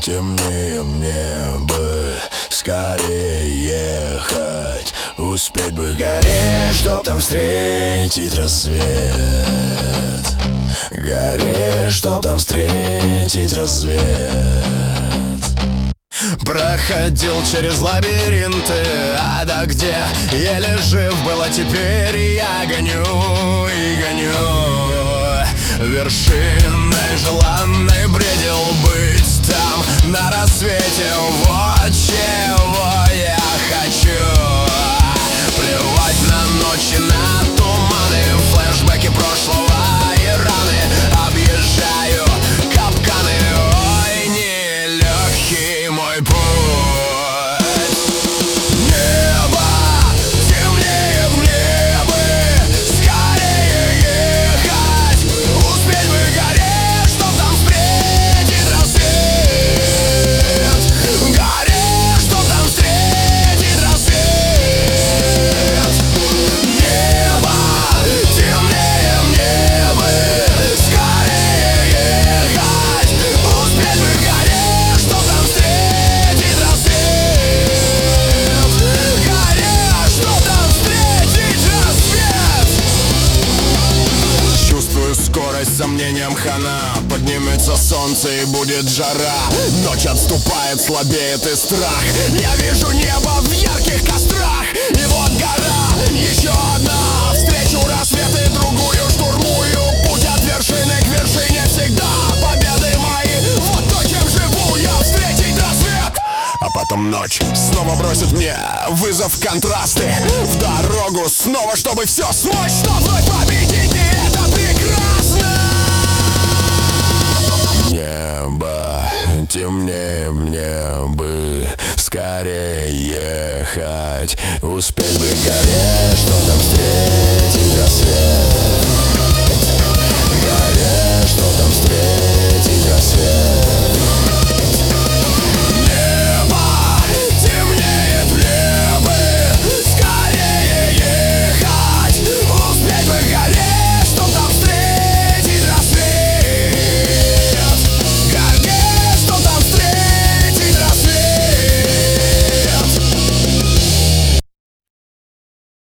темнее мне бы скорее ехать. Успеть бы гореть, чтоб там встретить рассвет. Гореть, чтоб там встретить рассвет. Проходил через лабиринты ада, где еле жив был, а теперь я гоню и гоню. Вершиной желанной бредил быть там на рассвете. Вот чего я хочу. Плевать на ночи, на туманы, флешбеки прошлого и раны. Объезжаю капканы, ой, нелегкий мой путь. Небо темнее мне бы скорее ехать. Успеть бы гореть, чтоб там встретить рассвет. Гореть, чтоб там встретить рассвет. Небо темнее мне бы скорее ехать. Успеть бы гореть, чтоб там встретить рассвет. Гореть, чтоб там встретить рассвет. Чувствую скорость, сомнениям хана. Поднимется солнце и будет жара. Ночь отступает, слабеет и страх. Я вижу небо в ярких кострах. И вот гора, еще одна. Встречу рассвет и другую штурмую. Путь от вершины к вершине всегда победы мои. Вот то, чем живу я, встретить рассвет. А потом ночь снова бросит мне вызов, контрасты. В дорогу снова, чтобы все смочь, чтобы вновь победить, и это прекрасно. Небо темнее мне бы скорее ехать. Успеть бы гореть, что там встретить.